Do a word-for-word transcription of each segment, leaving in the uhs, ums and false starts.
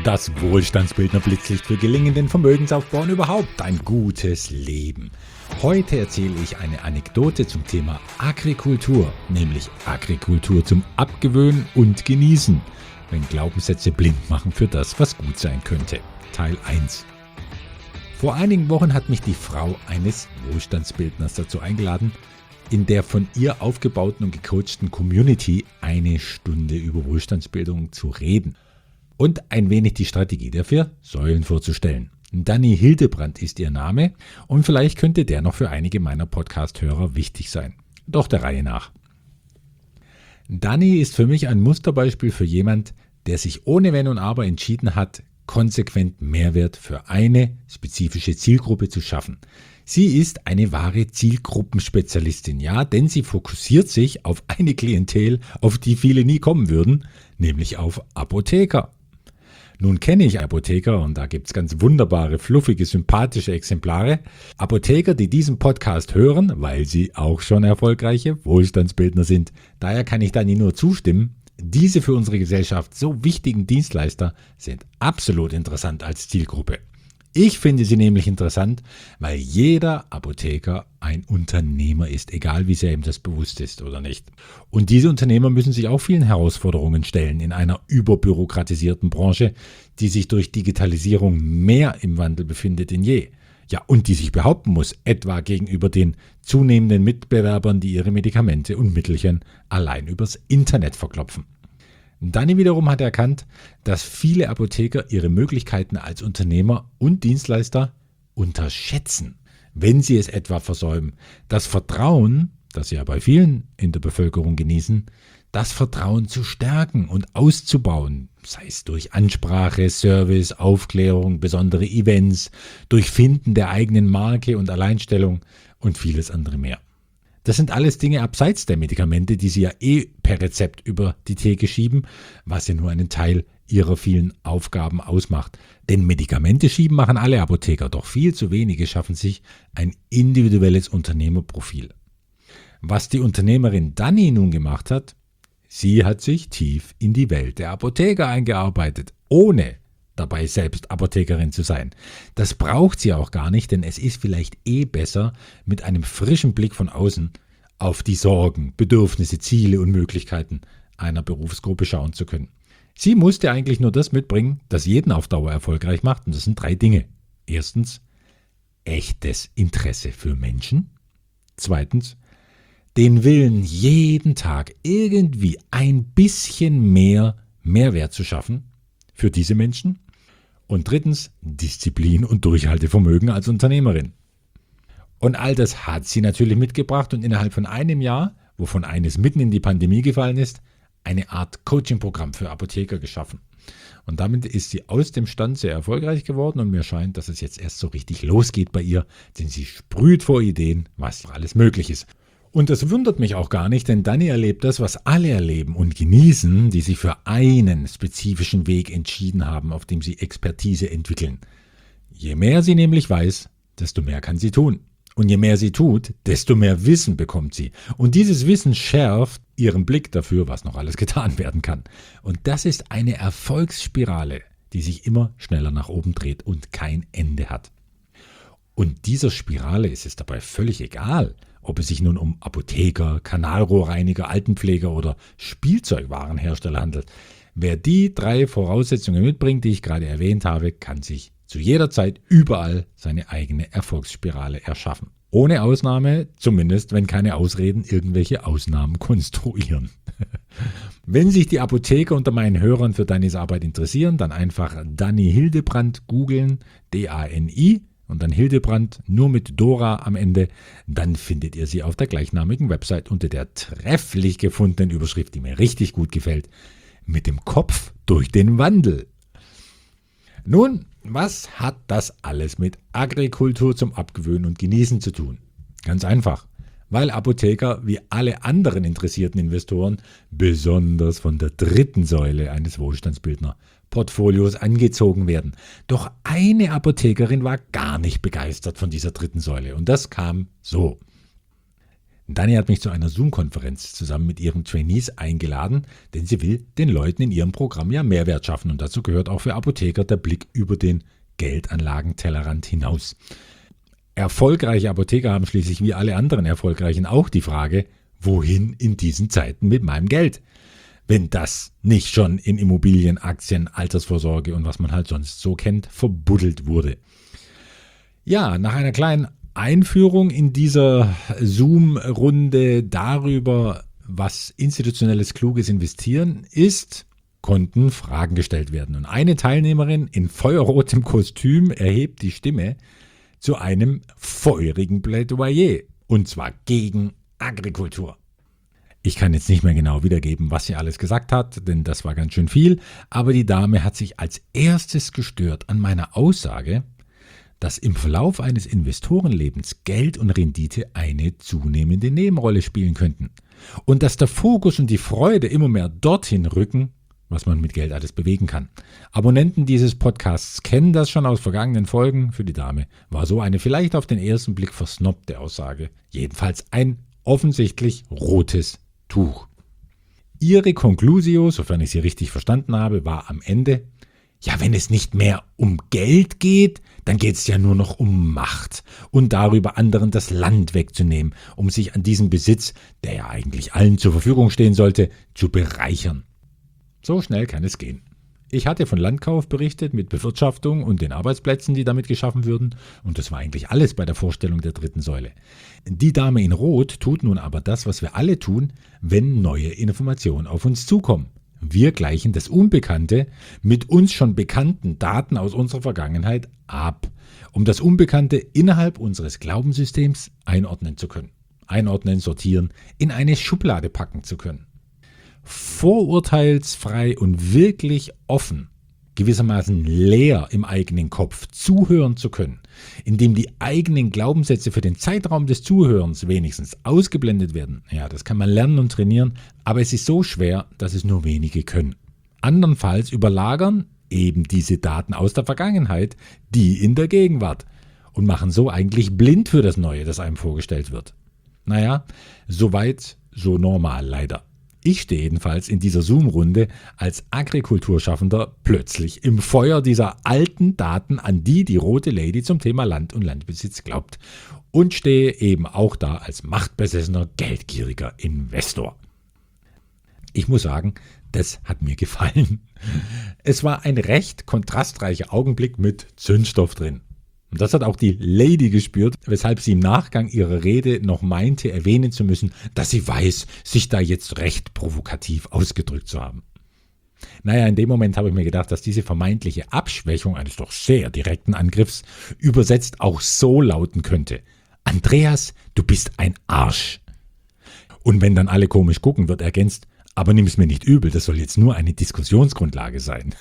Das Wohlstandsbildner Blitzlicht für gelingenden Vermögensaufbau und überhaupt ein gutes Leben. Heute erzähle ich eine Anekdote zum Thema Agrikultur, nämlich Agrikultur zum Abgewöhnen und Genießen, wenn Glaubenssätze blind machen für das, was gut sein könnte. Teil eins. Vor einigen Wochen hat mich die Frau eines Wohlstandsbildners dazu eingeladen, in der von ihr aufgebauten und gecoachten Community eine Stunde über Wohlstandsbildung zu reden und ein wenig die Strategie der vier Säulen vorzustellen. Dani Hildebrandt ist ihr Name und vielleicht könnte der noch für einige meiner Podcast-Hörer wichtig sein. Doch der Reihe nach. Dani ist für mich ein Musterbeispiel für jemand, der sich ohne Wenn und Aber entschieden hat, konsequent Mehrwert für eine spezifische Zielgruppe zu schaffen. Sie ist eine wahre Zielgruppenspezialistin, ja, denn sie fokussiert sich auf eine Klientel, auf die viele nie kommen würden, nämlich auf Apotheker. Nun kenne ich Apotheker und da gibt es ganz wunderbare, fluffige, sympathische Exemplare. Apotheker, die diesen Podcast hören, weil sie auch schon erfolgreiche Wohlstandsbildner sind. Daher kann ich Dani nur zustimmen. Diese für unsere Gesellschaft so wichtigen Dienstleister sind absolut interessant als Zielgruppe. Ich finde sie nämlich interessant, weil jeder Apotheker ein Unternehmer ist, egal wie sehr ihm das bewusst ist oder nicht. Und diese Unternehmer müssen sich auch vielen Herausforderungen stellen in einer überbürokratisierten Branche, die sich durch Digitalisierung mehr im Wandel befindet denn je. Ja, und die sich behaupten muss, etwa gegenüber den zunehmenden Mitbewerbern, die ihre Medikamente und Mittelchen allein übers Internet verklopfen. Dani wiederum hat erkannt, dass viele Apotheker ihre Möglichkeiten als Unternehmer und Dienstleister unterschätzen, wenn sie es etwa versäumen. Das Vertrauen, das sie ja bei vielen in der Bevölkerung genießen, das Vertrauen zu stärken und auszubauen, sei es durch Ansprache, Service, Aufklärung, besondere Events, durch Finden der eigenen Marke und Alleinstellung und vieles andere mehr. Das sind alles Dinge abseits der Medikamente, die sie ja eh per Rezept über die Theke schieben, was ja nur einen Teil ihrer vielen Aufgaben ausmacht. Denn Medikamente schieben machen alle Apotheker, doch viel zu wenige schaffen sich ein individuelles Unternehmerprofil. Was die Unternehmerin Dani nun gemacht hat, sie hat sich tief in die Welt der Apotheker eingearbeitet, ohne dabei selbst Apothekerin zu sein. Das braucht sie auch gar nicht, denn es ist vielleicht eh besser, mit einem frischen Blick von außen auf die Sorgen, Bedürfnisse, Ziele und Möglichkeiten einer Berufsgruppe schauen zu können. Sie musste eigentlich nur das mitbringen, das jeden auf Dauer erfolgreich macht, und das sind drei Dinge. Erstens, echtes Interesse für Menschen. Zweitens, den Willen, jeden Tag irgendwie ein bisschen mehr Mehrwert zu schaffen für diese Menschen. Und drittens, Disziplin und Durchhaltevermögen als Unternehmerin. Und all das hat sie natürlich mitgebracht und innerhalb von einem Jahr, wovon eines mitten in die Pandemie gefallen ist, eine Art Coaching-Programm für Apotheker geschaffen. Und damit ist sie aus dem Stand sehr erfolgreich geworden und mir scheint, dass es jetzt erst so richtig losgeht bei ihr, denn sie sprüht vor Ideen, was alles möglich ist. Und das wundert mich auch gar nicht, denn Dani erlebt das, was alle erleben und genießen, die sich für einen spezifischen Weg entschieden haben, auf dem sie Expertise entwickeln. Je mehr sie nämlich weiß, desto mehr kann sie tun. Und je mehr sie tut, desto mehr Wissen bekommt sie. Und dieses Wissen schärft ihren Blick dafür, was noch alles getan werden kann. Und das ist eine Erfolgsspirale, die sich immer schneller nach oben dreht und kein Ende hat. Und dieser Spirale ist es dabei völlig egal, ob es sich nun um Apotheker, Kanalrohrreiniger, Altenpfleger oder Spielzeugwarenhersteller handelt. Wer die drei Voraussetzungen mitbringt, die ich gerade erwähnt habe, kann sich zu jeder Zeit überall seine eigene Erfolgsspirale erschaffen. Ohne Ausnahme, zumindest wenn keine Ausreden irgendwelche Ausnahmen konstruieren. Wenn sich die Apotheker unter meinen Hörern für Danis Arbeit interessieren, dann einfach Dani Hildebrandt googeln, D A N I, und dann Hildebrandt, nur mit Dora am Ende, dann findet ihr sie auf der gleichnamigen Website unter der trefflich gefundenen Überschrift, die mir richtig gut gefällt, mit dem Kopf durch den Wandel. Nun, was hat das alles mit Agrikultur zum Abgewöhnen und Genießen zu tun? Ganz einfach, weil Apotheker wie alle anderen interessierten Investoren besonders von der dritten Säule eines Wohlstandsbildner Portfolios angezogen werden. Doch eine Apothekerin war gar nicht begeistert von dieser dritten Säule und das kam so. Dani hat mich zu einer Zoom-Konferenz zusammen mit ihren Trainees eingeladen, denn sie will den Leuten in ihrem Programm ja Mehrwert schaffen und dazu gehört auch für Apotheker der Blick über den Geldanlagentellerrand hinaus. Erfolgreiche Apotheker haben schließlich wie alle anderen Erfolgreichen auch die Frage, wohin in diesen Zeiten mit meinem Geld? Wenn das nicht schon in Immobilien, Aktien, Altersvorsorge und was man halt sonst so kennt, verbuddelt wurde. Ja, nach einer kleinen Einführung in dieser Zoom-Runde darüber, was institutionelles kluges Investieren ist, konnten Fragen gestellt werden. Und eine Teilnehmerin in feuerrotem Kostüm erhebt die Stimme zu einem feurigen Plädoyer, und zwar gegen Agrikultur. Ich kann jetzt nicht mehr genau wiedergeben, was sie alles gesagt hat, denn das war ganz schön viel, aber die Dame hat sich als erstes gestört an meiner Aussage, dass im Verlauf eines Investorenlebens Geld und Rendite eine zunehmende Nebenrolle spielen könnten und dass der Fokus und die Freude immer mehr dorthin rücken, was man mit Geld alles bewegen kann. Abonnenten dieses Podcasts kennen das schon aus vergangenen Folgen. Für die Dame war so eine vielleicht auf den ersten Blick versnobte Aussage jedenfalls ein offensichtlich rotes Tuch. Ihre Conclusio, sofern ich sie richtig verstanden habe, war am Ende: Ja, wenn es nicht mehr um Geld geht, dann geht es ja nur noch um Macht und darüber, anderen das Land wegzunehmen, um sich an diesem Besitz, der ja eigentlich allen zur Verfügung stehen sollte, zu bereichern. So schnell kann es gehen. Ich hatte von Landkauf berichtet mit Bewirtschaftung und den Arbeitsplätzen, die damit geschaffen würden, und das war eigentlich alles bei der Vorstellung der dritten Säule. Die Dame in Rot tut nun aber das, was wir alle tun, wenn neue Informationen auf uns zukommen. Wir gleichen das Unbekannte mit uns schon bekannten Daten aus unserer Vergangenheit ab, um das Unbekannte innerhalb unseres Glaubenssystems einordnen zu können. Einordnen, sortieren, in eine Schublade packen zu können. Vorurteilsfrei und wirklich offen, gewissermaßen leer im eigenen Kopf zuhören zu können, indem die eigenen Glaubenssätze für den Zeitraum des Zuhörens wenigstens ausgeblendet werden. Ja, das kann man lernen und trainieren, aber es ist so schwer, dass es nur wenige können. Andernfalls überlagern eben diese Daten aus der Vergangenheit die in der Gegenwart und machen so eigentlich blind für das Neue, das einem vorgestellt wird. Naja, soweit, so normal leider. Ich stehe jedenfalls in dieser Zoom-Runde als Agrikulturschaffender plötzlich im Feuer dieser alten Daten, an die die rote Lady zum Thema Land und Landbesitz glaubt, und stehe eben auch da als machtbesessener, geldgieriger Investor. Ich muss sagen, das hat mir gefallen. Es war ein recht kontrastreicher Augenblick mit Zündstoff drin. Und das hat auch die Lady gespürt, weshalb sie im Nachgang ihrer Rede noch meinte, erwähnen zu müssen, dass sie weiß, sich da jetzt recht provokativ ausgedrückt zu haben. Naja, in dem Moment habe ich mir gedacht, dass diese vermeintliche Abschwächung eines doch sehr direkten Angriffs übersetzt auch so lauten könnte: Andreas, du bist ein Arsch. Und wenn dann alle komisch gucken, wird ergänzt: Aber nimm es mir nicht übel, das soll jetzt nur eine Diskussionsgrundlage sein.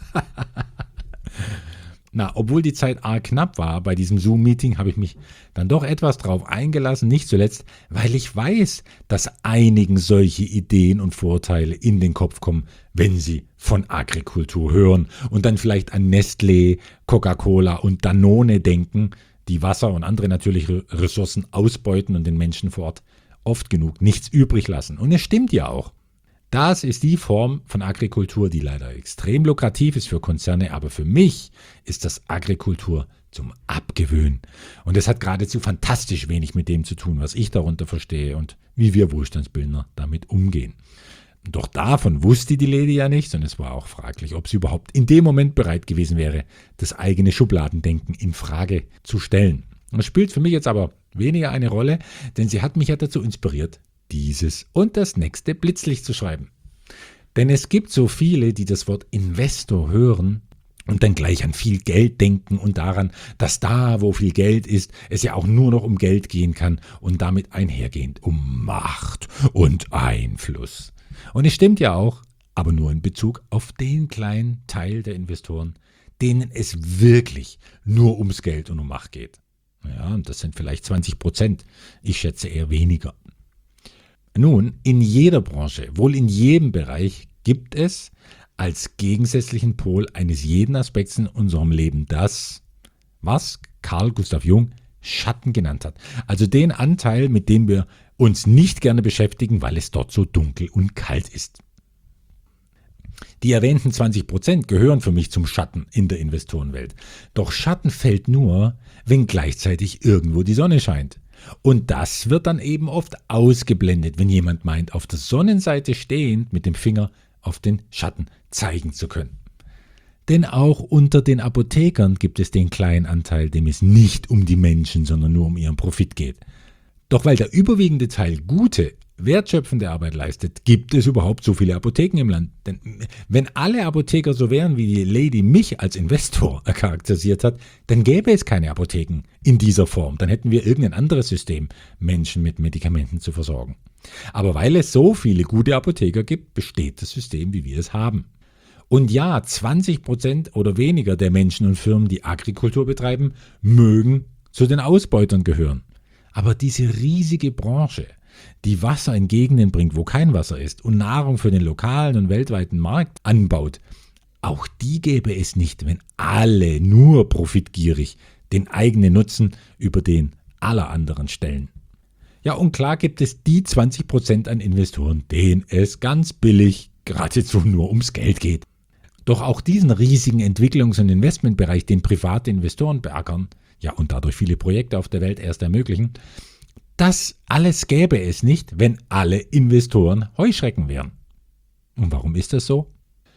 Na, obwohl die Zeit arg knapp war bei diesem Zoom-Meeting, habe ich mich dann doch etwas drauf eingelassen, nicht zuletzt, weil ich weiß, dass einigen solche Ideen und Vorurteile in den Kopf kommen, wenn sie von Agrikultur hören und dann vielleicht an Nestlé, Coca-Cola und Danone denken, die Wasser und andere natürliche Ressourcen ausbeuten und den Menschen vor Ort oft genug nichts übrig lassen. Und es stimmt ja auch. Das ist die Form von Agrikultur, die leider extrem lukrativ ist für Konzerne, aber für mich ist das Agrikultur zum Abgewöhnen. Und es hat geradezu fantastisch wenig mit dem zu tun, was ich darunter verstehe und wie wir Wohlstandsbildner damit umgehen. Doch davon wusste die Lady ja nichts und es war auch fraglich, ob sie überhaupt in dem Moment bereit gewesen wäre, das eigene Schubladendenken in Frage zu stellen. Das spielt für mich jetzt aber weniger eine Rolle, denn sie hat mich ja dazu inspiriert, dieses und das nächste Blitzlicht zu schreiben. Denn es gibt so viele, die das Wort Investor hören und dann gleich an viel Geld denken und daran, dass da, wo viel Geld ist, es ja auch nur noch um Geld gehen kann und damit einhergehend um Macht und Einfluss. Und es stimmt ja auch, aber nur in Bezug auf den kleinen Teil der Investoren, denen es wirklich nur ums Geld und um Macht geht. Ja, und das sind vielleicht zwanzig Prozent. Ich schätze eher weniger. Nun, in jeder Branche, wohl in jedem Bereich, gibt es als gegensätzlichen Pol eines jeden Aspekts in unserem Leben das, was Carl Gustav Jung Schatten genannt hat. Also den Anteil, mit dem wir uns nicht gerne beschäftigen, weil es dort so dunkel und kalt ist. Die erwähnten zwanzig Prozent gehören für mich zum Schatten in der Investorenwelt. Doch Schatten fällt nur, wenn gleichzeitig irgendwo die Sonne scheint. Und das wird dann eben oft ausgeblendet, wenn jemand meint, auf der Sonnenseite stehend mit dem Finger auf den Schatten zeigen zu können. Denn auch unter den Apothekern gibt es den kleinen Anteil, dem es nicht um die Menschen, sondern nur um ihren Profit geht. Doch weil der überwiegende Teil gute, wertschöpfende Arbeit leistet, gibt es überhaupt so viele Apotheken im Land. Denn wenn alle Apotheker so wären, wie die Lady mich als Investor charakterisiert hat, dann gäbe es keine Apotheken in dieser Form. Dann hätten wir irgendein anderes System, Menschen mit Medikamenten zu versorgen. Aber weil es so viele gute Apotheker gibt, besteht das System, wie wir es haben. Und ja, zwanzig Prozent oder weniger der Menschen und Firmen, die Agrikultur betreiben, mögen zu den Ausbeutern gehören. Aber diese riesige Branche, die Wasser in Gegenden bringt, wo kein Wasser ist und Nahrung für den lokalen und weltweiten Markt anbaut, auch die gäbe es nicht, wenn alle nur profitgierig den eigenen Nutzen über den aller anderen stellen. Ja, und klar gibt es die zwanzig Prozent an Investoren, denen es ganz billig geradezu nur ums Geld geht. Doch auch diesen riesigen Entwicklungs- und Investmentbereich, den private Investoren beackern, ja und dadurch viele Projekte auf der Welt erst ermöglichen, das alles gäbe es nicht, wenn alle Investoren Heuschrecken wären. Und warum ist das so?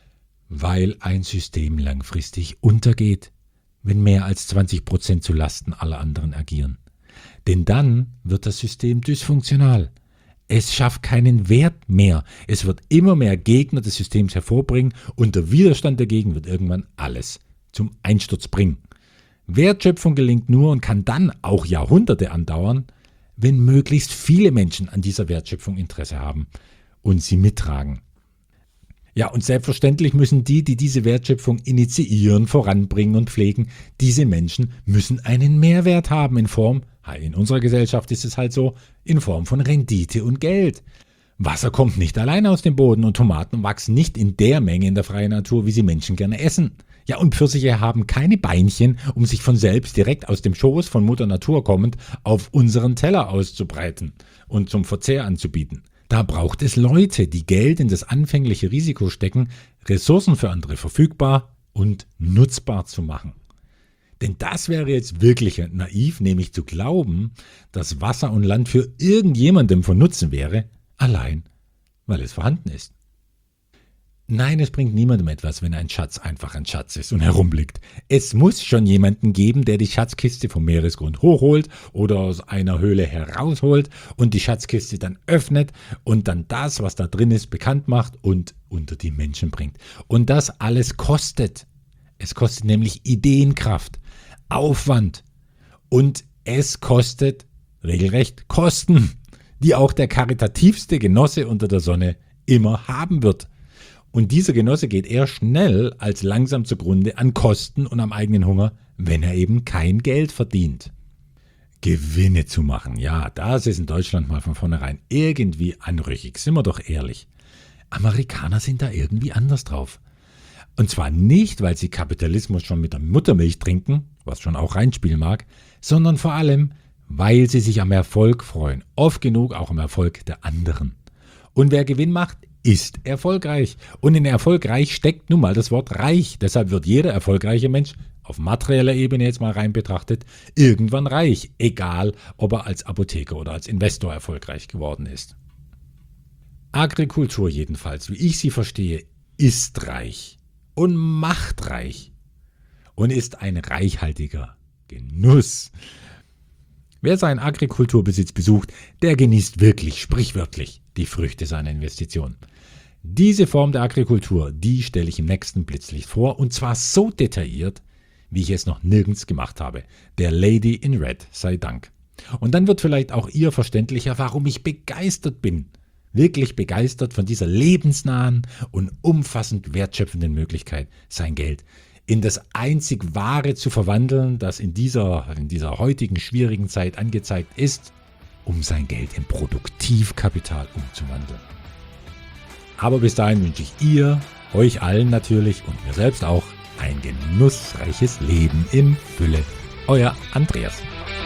Weil ein System langfristig untergeht, wenn mehr als zwanzig Prozent zu Lasten aller anderen agieren. Denn dann wird das System dysfunktional. Es schafft keinen Wert mehr. Es wird immer mehr Gegner des Systems hervorbringen und der Widerstand dagegen wird irgendwann alles zum Einsturz bringen. Wertschöpfung gelingt nur und kann dann auch Jahrhunderte andauern, wenn möglichst viele Menschen an dieser Wertschöpfung Interesse haben und sie mittragen. Ja, und selbstverständlich müssen die, die diese Wertschöpfung initiieren, voranbringen und pflegen, diese Menschen müssen einen Mehrwert haben in Form, in unserer Gesellschaft ist es halt so, in Form von Rendite und Geld. Wasser kommt nicht allein aus dem Boden und Tomaten wachsen nicht in der Menge in der freien Natur, wie sie Menschen gerne essen. Ja, und Pfirsiche haben keine Beinchen, um sich von selbst direkt aus dem Schoß von Mutter Natur kommend auf unseren Teller auszubreiten und zum Verzehr anzubieten. Da braucht es Leute, die Geld in das anfängliche Risiko stecken, Ressourcen für andere verfügbar und nutzbar zu machen. Denn das wäre jetzt wirklich naiv, nämlich zu glauben, dass Wasser und Land für irgendjemandem von Nutzen wäre, allein weil es vorhanden ist. Nein, es bringt niemandem etwas, wenn ein Schatz einfach ein Schatz ist und herumliegt. Es muss schon jemanden geben, der die Schatzkiste vom Meeresgrund hochholt oder aus einer Höhle herausholt und die Schatzkiste dann öffnet und dann das, was da drin ist, bekannt macht und unter die Menschen bringt. Und das alles kostet. Es kostet nämlich Ideenkraft, Aufwand und es kostet regelrecht Kosten, die auch der karitativste Genosse unter der Sonne immer haben wird. Und dieser Genosse geht eher schnell als langsam zugrunde an Kosten und am eigenen Hunger, wenn er eben kein Geld verdient. Gewinne zu machen, ja, das ist in Deutschland mal von vornherein irgendwie anrüchig, sind wir doch ehrlich. Amerikaner sind da irgendwie anders drauf. Und zwar nicht, weil sie Kapitalismus schon mit der Muttermilch trinken, was schon auch reinspielen mag, sondern vor allem, weil sie sich am Erfolg freuen, oft genug auch am Erfolg der anderen. Und wer Gewinn macht, ist erfolgreich. Und in erfolgreich steckt nun mal das Wort reich. Deshalb wird jeder erfolgreiche Mensch, auf materieller Ebene jetzt mal rein betrachtet, irgendwann reich. Egal, ob er als Apotheker oder als Investor erfolgreich geworden ist. Agrikultur jedenfalls, wie ich sie verstehe, ist reich und macht reich und ist ein reichhaltiger Genuss. Wer seinen Agrikulturbesitz besucht, der genießt wirklich, sprichwörtlich, die Früchte seiner Investition. Diese Form der Agrikultur, die stelle ich im nächsten Blitzlicht vor und zwar so detailliert, wie ich es noch nirgends gemacht habe. Der Lady in Red sei Dank. Und dann wird vielleicht auch ihr verständlicher, warum ich begeistert bin. Wirklich begeistert von dieser lebensnahen und umfassend wertschöpfenden Möglichkeit, sein Geld in das einzig Wahre zu verwandeln, das in dieser, in dieser heutigen schwierigen Zeit angezeigt ist, um sein Geld in Produktivkapital umzuwandeln. Aber bis dahin wünsche ich ihr, euch allen natürlich und mir selbst auch ein genussreiches Leben in Fülle. Euer Andreas.